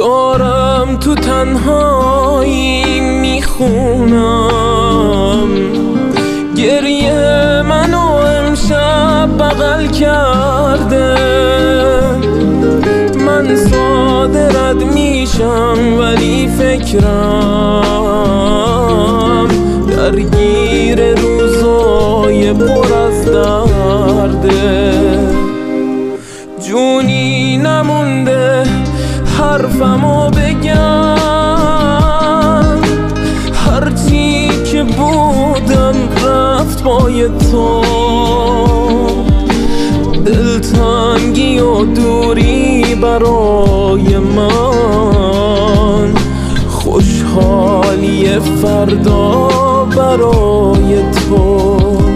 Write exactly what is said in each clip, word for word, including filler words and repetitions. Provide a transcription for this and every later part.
دارم تو تنهایی میخونم، گریه منو امشب بغل کرده. من ساده رد میشم ولی فکرم درگیر روزای پر از درده. جونی نمونده حرفمو بگم، هرچی که بودم رفت پای تو. دلتنگی و دوری برای من، خوشحالی فردا برای تو.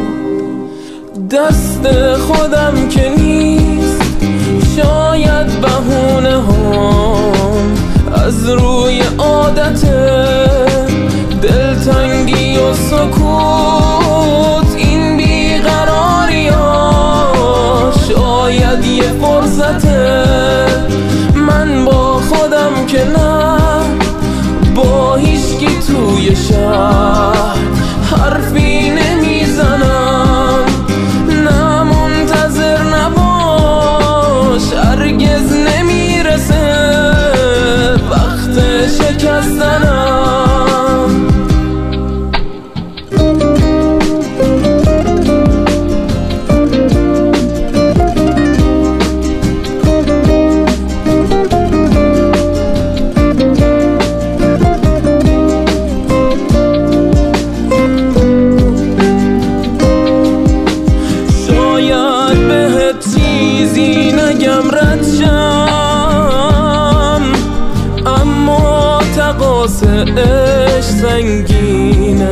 دست خودم که نیست، شاید بهونه هم از روی عادته. دلتنگی و سکوت این بیقراری ها، شاید یه فرصته. من با خودم که نه، با هیچکی توی شهر حرفی نمیزنم. نه منتظر نباش، هرگز نمیرسه وقت شکستنم. چیزی نگم رد شم، اما تقاص عشق سنگینه.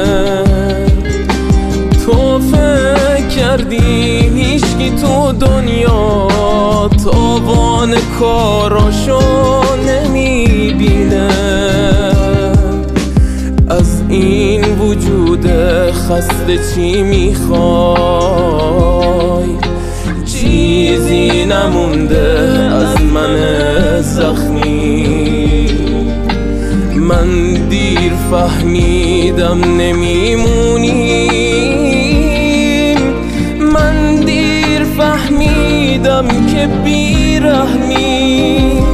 تو فکر کردی هیچکی تو دنیا تاوان کاراشو نمیبینه. از این وجود خسته چی میخوای؟ چیزی نمونده از من زخمی. من دیر فهمیدم نمیمونیم، من دیر فهمیدم که بیرحمی.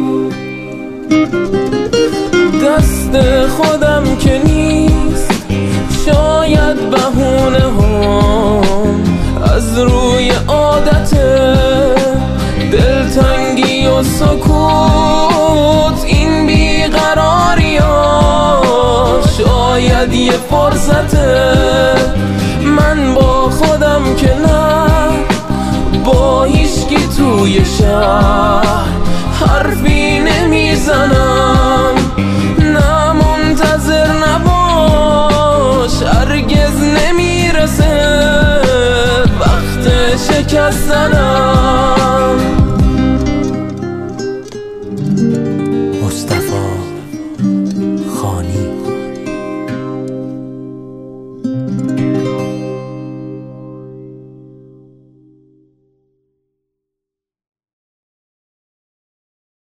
دست خودم که نیست، شاید بهونه هم از روی عادته. دلتنگی و سکوت این بیقراری ها، شاید یه فرصته. من با خودم که نه، با هیچکی توی شهر حرفی نمیزنم. نه منتظر نباش، هرگز نمیرسه وقت شکستن.